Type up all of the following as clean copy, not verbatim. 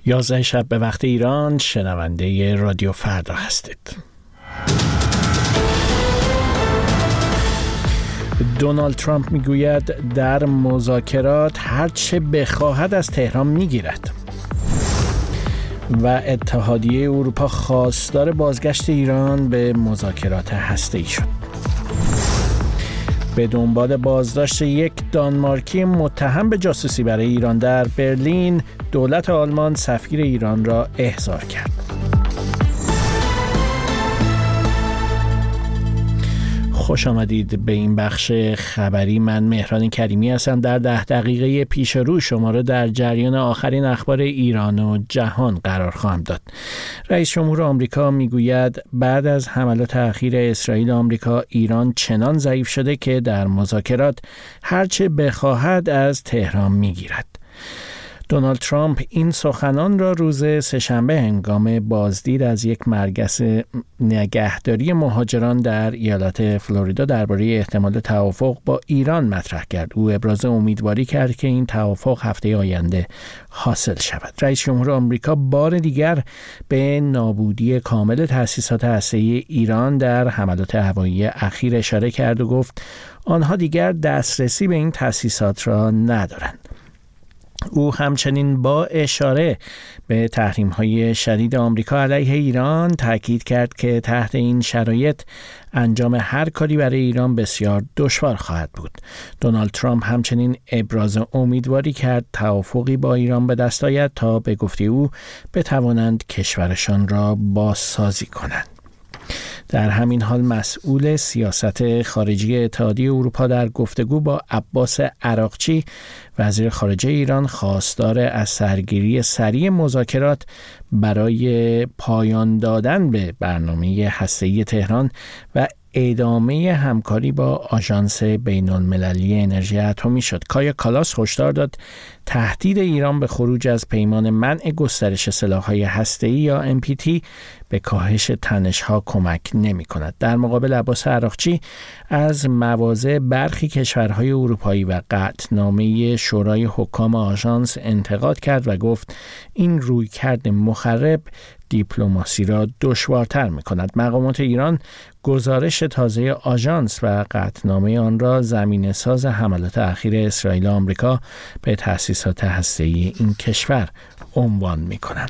11 شب به وقت ایران، شنونده رادیو فردا هستید. دونالد ترامپ میگوید در مذاکرات هرچه بخواهد از تهران میگیرد و اتحادیه اروپا خواستار بازگشت ایران به مذاکرات هسته‌ای شد. به دنبال بازداشت یک دانمارکی متهم به جاسوسی برای ایران در برلین، دولت آلمان سفیر ایران را احضار کرد. خوش آمدید به این بخش خبری. من مهران کریمی هستم. در 10 دقیقه پیش رو شما را در جریان آخرین اخبار ایران و جهان قرار خواهم داد. رئیس جمهور آمریکا میگوید بعد از حملات اخیر اسرائیل و آمریکا، ایران چنان ضعیف شده که در مذاکرات هرچه بخواهد از تهران میگیرد. دونالد ترامپ این سخنان را روز سه‌شنبه هنگام بازدید از یک مرکز نگهداری مهاجران در ایالت فلوریدا درباره احتمال توافق با ایران مطرح کرد. او ابراز امیدواری کرد که این توافق هفته آینده حاصل شود. رئیس جمهور آمریکا بار دیگر به نابودی کامل تأسیسات هسته‌ای ایران در حملات هوایی اخیر اشاره کرد و گفت آنها دیگر دسترسی به این تأسیسات را ندارند. او همچنین با اشاره به تحریم‌های شدید آمریکا علیه ایران تاکید کرد که تحت این شرایط انجام هر کاری برای ایران بسیار دشوار خواهد بود. دونالد ترامپ همچنین ابراز امیدواری کرد توافقی با ایران به دست آید تا به گفته او بتوانند کشورشان را بازسازی کنند. در همین حال مسئول سیاست خارجی اتحادیه اروپا در گفتگو با عباس عراقچی وزیر خارجه ایران خواستار از سرگیری سریع مذاکرات برای پایان دادن به برنامه هسته‌ای تهران و ادامه همکاری با آژانس بین‌المللی انرژی اتمی شد. کایا کالاس هشدار داد تهدید ایران به خروج از پیمان منع گسترش سلاح‌های هسته‌ای یا NPT به کاهش تنش‌ها کمک نمی‌کند. در مقابل عباس عراقچی از مواضع برخی کشورهای اروپایی و قطعنامه شورای حکام آژانس انتقاد کرد و گفت این رویکرد مخرب دیپلماسی را دشوارتر می‌کند. مقامات ایران گزارش تازه آژانس و قطعنامه آن را زمینه‌ساز حملات اخیر اسرائیل و آمریکا به تأسیسات هسته‌ای این کشور عنوان می‌کنند.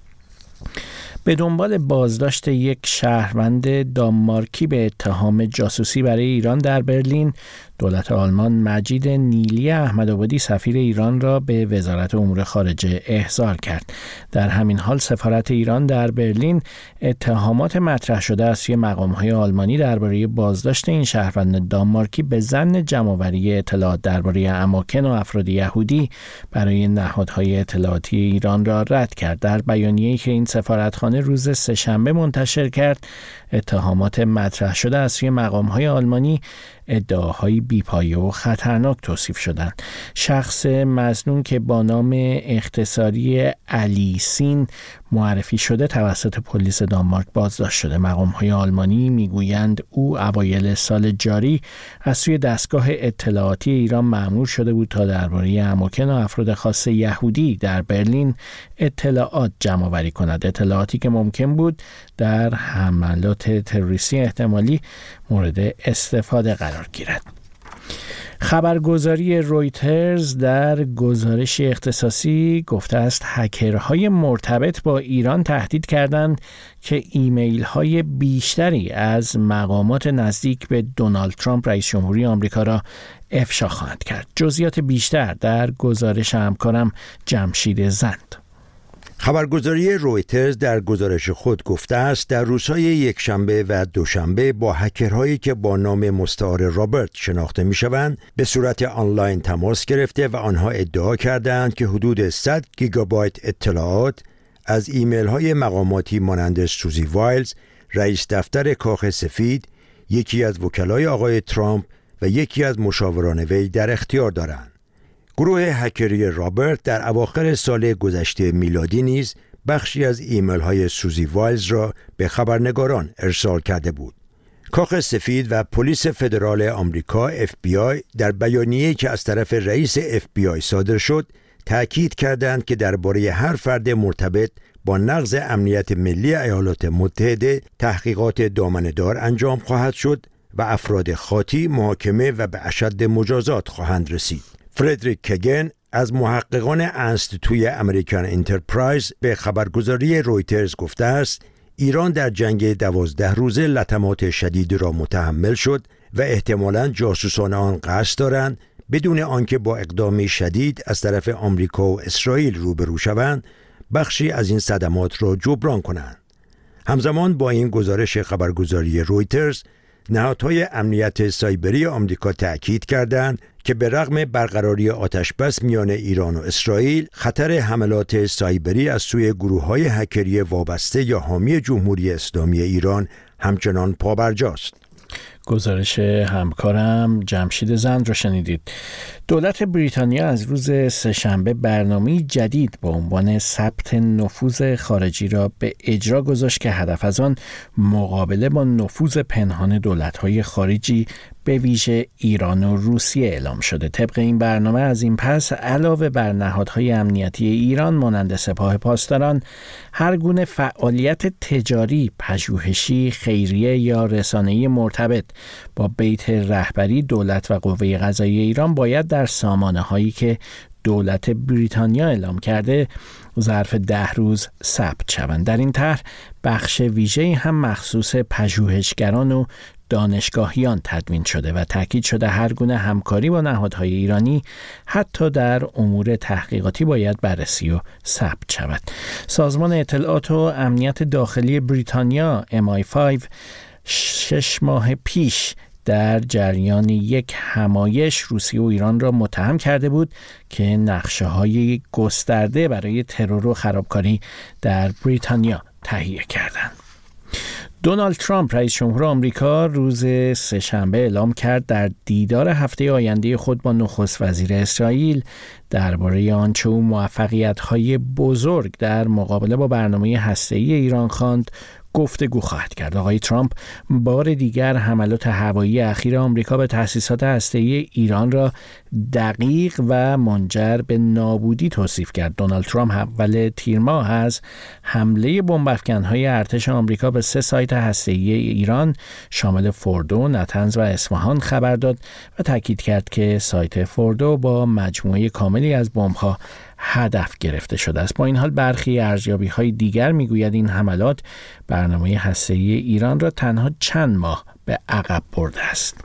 به دنبال بازداشت یک شهروند دانمارکی به اتهام جاسوسی برای ایران در برلین، دولت آلمان مجید نیلی احمدآبادی سفیر ایران را به وزارت امور خارجه احضار کرد. در همین حال سفارت ایران در برلین اتهامات مطرح شده از سوی مقام‌های آلمانی درباره بازداشت این شهروند دانمارکی به ظن جمع‌آوری اطلاعات درباره اماکن و افراد یهودی برای نهادهای اطلاعاتی ایران را رد کرد. در بیانیه‌ای که این سفارتخانه روز سه‌شنبه منتشر کرد، اتهامات مطرح شده از سوی مقام‌های آلمانی ادعاهای بی‌پایه و خطرناک توصیف شدند. شخص مظنون که با نام اختصاری علی سین معرفی شده توسط پلیس دانمارک بازداشت شده. مقام‌های آلمانی میگویند او اوایل سال جاری از سوی دستگاه اطلاعاتی ایران مأمور شده بود تا درباره اماکن و افراد خاص یهودی در برلین اطلاعات جمع‌آوری کند. اطلاعاتی که ممکن بود در حملات تروریستی احتمالی مورد استفاده قرار گیرد. خبرگزاری رویترز در گزارشی اختصاصی گفته است هکرهای مرتبط با ایران تهدید کردند که ایمیل‌های بیشتری از مقامات نزدیک به دونالد ترامپ رئیس جمهوری آمریکا را افشا خواهند کرد. جزئیات بیشتر در گزارش همکارم جمشید زند. خبرگزاری رویترز در گزارش خود گفته است در روزهای یکشنبه و دوشنبه با هکرهایی که با نام مستعار رابرت شناخته می‌شوند به صورت آنلاین تماس گرفته و آنها ادعا کردند که حدود 100 گیگابایت اطلاعات از ایمیل‌های مقاماتی مانند سوزی وایلز، رئیس دفتر کاخ سفید، یکی از وکلای آقای ترامپ و یکی از مشاوران وی در اختیار دارند. گروه هکری رابرت در اواخر سال گذشته میلادی نیز بخشی از ایمیل‌های سوزی وایلز را به خبرنگاران ارسال کرده بود. کاخ سفید و پلیس فدرال آمریکا FBI در بیانیه‌ای که از طرف رئیس FBI صادر شد تأکید کردند که درباره هر فرد مرتبط با نقض امنیت ملی ایالات متحده تحقیقات دامنه‌دار انجام خواهد شد و افراد خاطی محاکمه و به اشد مجازات خواهند رسید. فردریک کگن از محققان انستیتوی امریکن انترپرایز به خبرگزاری رویترز گفته است ایران در جنگ 12 روزه لطمات شدید را متحمل شد و احتمالاً جاسوسان آن قصد دارند بدون آنکه با اقدامی شدید از طرف آمریکا و اسرائیل روبرو شوند بخشی از این صدمات را جبران کنند. همزمان با این گزارش خبرگزاری رویترز نهادهای امنیت سایبری آمریکا تأکید کردند که به رغم برقراری آتشبس میان ایران و اسرائیل خطر حملات سایبری از سوی گروه‌های هکری وابسته یا حامی جمهوری اسلامی ایران همچنان پابرجاست. گزارش همکارم جمشید زند رو شنیدید. دولت بریتانیا از روز سه‌شنبه برنامه‌ای جدید با عنوان ثبت نفوذ خارجی را به اجرا گذاشت که هدف از آن مقابله با نفوذ پنهان دولت‌های خارجی به ویژه ایران و روسیه اعلام شده. طبق این برنامه از این پس علاوه بر نهادهای امنیتی ایران مانند سپاه پاسداران، هر گونه فعالیت تجاری، پژوهشی، خیریه یا رسانه‌ای مرتبط با بیت رهبری دولت و قوه قضاییه ایران باید در سامانه‌هایی که دولت بریتانیا اعلام کرده ظرف 10 روز ثبت شوند. در این طرح بخش ویژه‌ای هم مخصوص پژوهشگران و دانشگاهیان تدوین شده و تاکید شده هر گونه همکاری با نهادهای ایرانی حتی در امور تحقیقاتی باید بررسی و ثبت شود. سازمان اطلاعات و امنیت داخلی بریتانیا MI5 6 ماه پیش در جریان یک همایش روسیه و ایران را متهم کرده بود که نقشه‌های گسترده برای ترور و خرابکاری در بریتانیا تهیه کردند. دونالد ترامپ رئیس جمهور آمریکا روز سه‌شنبه اعلام کرد در دیدار هفته آینده خود با نخست وزیر اسرائیل درباره آنچه او موفقیت‌های بزرگ در مقابله با برنامه هسته‌ای ایران خواند گفتگو خواهد کرد. آقای ترامپ بار دیگر حملات هوایی اخیر آمریکا به تأسیسات هسته‌ای ایران را دقیق و منجر به نابودی توصیف کرد. دونالد ترامپ اول تیر ماه از حمله بمب‌افکن‌های ارتش آمریکا به 3 سایت هسته‌ای ایران شامل فوردو، نتنز و اصفهان خبر داد و تاکید کرد که سایت فوردو با مجموعه کاملی از بمب‌ها هدف گرفته شده است. با این حال برخی ارزیابی‌های دیگر می‌گوید این حملات برنامه هسته‌ای ایران را تنها چند ماه به عقب برده است.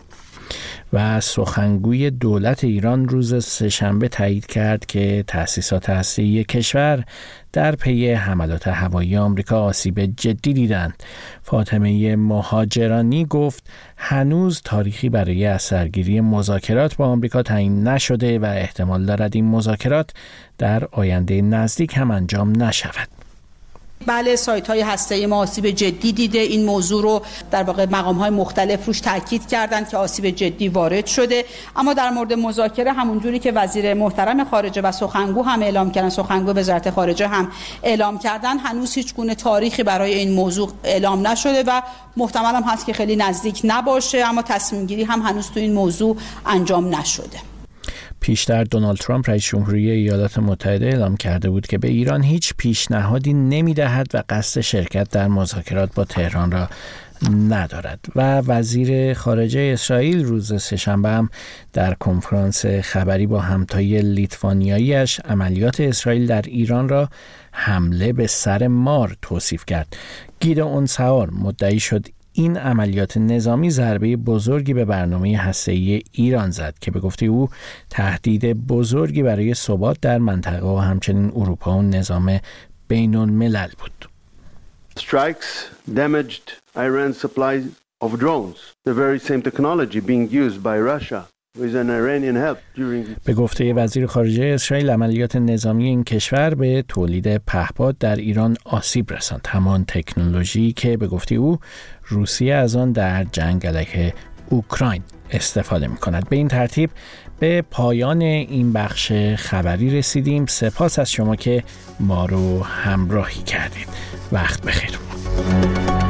و سخنگوی دولت ایران روز سه‌شنبه تایید کرد که تأسیسات هسته‌ای کشور در پی حملات هوایی آمریکا آسیب جدی دیدند. فاطمه مهاجرانی گفت هنوز تاریخی برای اثرگیری مذاکرات با آمریکا تعیین نشده و احتمال دارد این مذاکرات در آینده نزدیک هم انجام نشود. بله، سایت‌های هسته‌ای ما آسیب جدی دیده. این موضوع رو در واقع مقام‌های مختلف روش تاکید کردند که آسیب جدی وارد شده، اما در مورد مذاکره همونجوری که وزیر محترم خارجه و سخنگو هم اعلام کردن، سخنگو وزارت خارجه هم اعلام کردن، هنوز هیچ گونه تاریخی برای این موضوع اعلام نشده و محتمل هم هست که خیلی نزدیک نباشه، اما تصمیم گیری هم هنوز تو این موضوع انجام نشده. پیشتر دونالد ترامپ رئیس جمهوری ایالات متحده اعلام کرده بود که به ایران هیچ پیشنهادی نمی‌دهد و قصد شرکت در مذاکرات با تهران را ندارد. و وزیر خارجه اسرائیل روز سه‌شنبه هم در کنفرانس خبری با همتای لیتوانیایی‌اش عملیات اسرائیل در ایران را حمله به سر مار توصیف کرد. گیدئون سعار مدعی شد این عملیات نظامی ضربه بزرگی به برنامه هسته‌ای ایران زد که به گفته او تهدید بزرگی برای ثبات در منطقه و همچنین اروپا و نظام بین الملل بود. Strikes damaged Iran's supply of drones, the very same technology being used by Russia. به گفته وزیر خارجه اسرائیل عملیات نظامی این کشور به تولید پهپاد در ایران آسیب رساند، همان تکنولوژی که به گفته او روسیه از آن در جنگ علیه اوکراین استفاده می‌کند. به این ترتیب به پایان این بخش خبری رسیدیم. سپاس از شما که ما رو همراهی کردید. وقت بخیر.